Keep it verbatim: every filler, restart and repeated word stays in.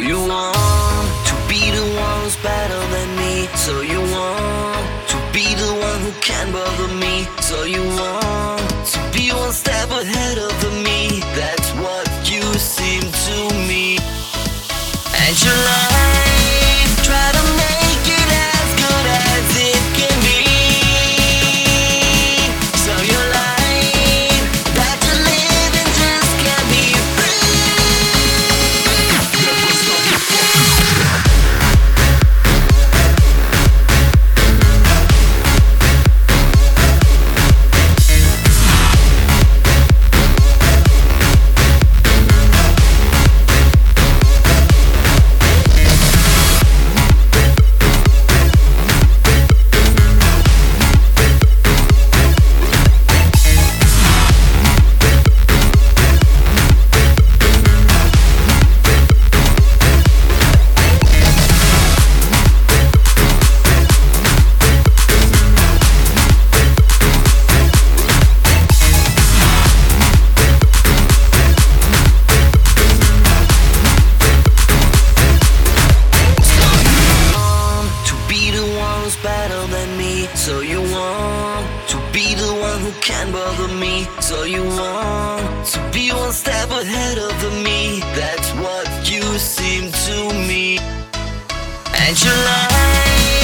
you want to be the one who's better than me. So you want to be the one who can bother me. So you want to be one step ahead of me. That's what you seem to me. And your life, try to make it as good as it can be. So your life that you're living just can't be better than me. So you want to be the one who can bother me. So you want to be one step ahead of me. That's what you seem to me. And your life